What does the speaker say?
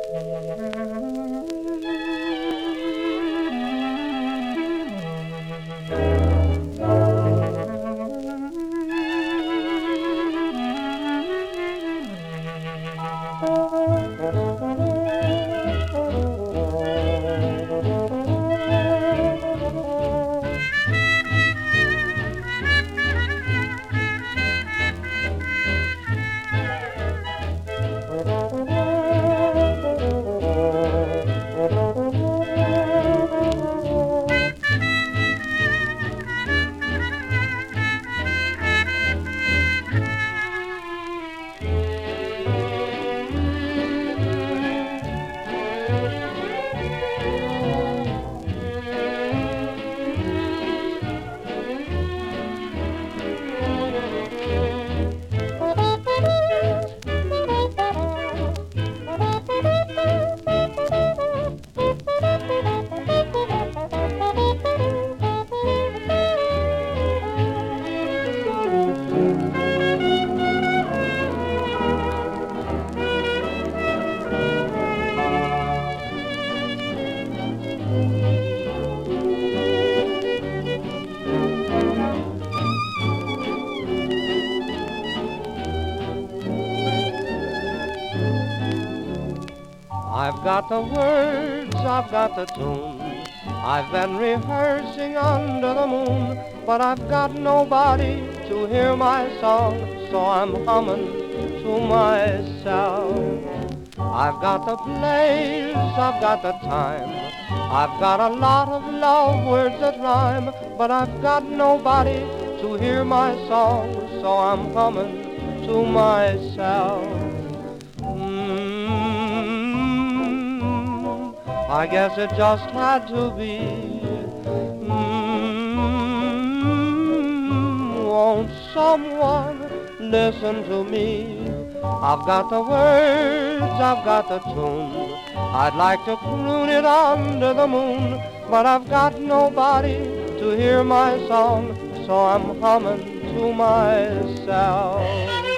I've got the words, I've got the tune, I've been rehearsing under the moon, but I've got nobody to hear my song, so I'm humming to myself. I've got the place, I've got the time, I've got a lot of love words that rhyme, but I've got nobody to hear my song, so I'm humming to myself. I guess it just had to be. Won't someone listen to me? I've got the words, I've got the tune, I'd like to croon it under the moon, but I've got nobody to hear my song, so I'm humming to myself.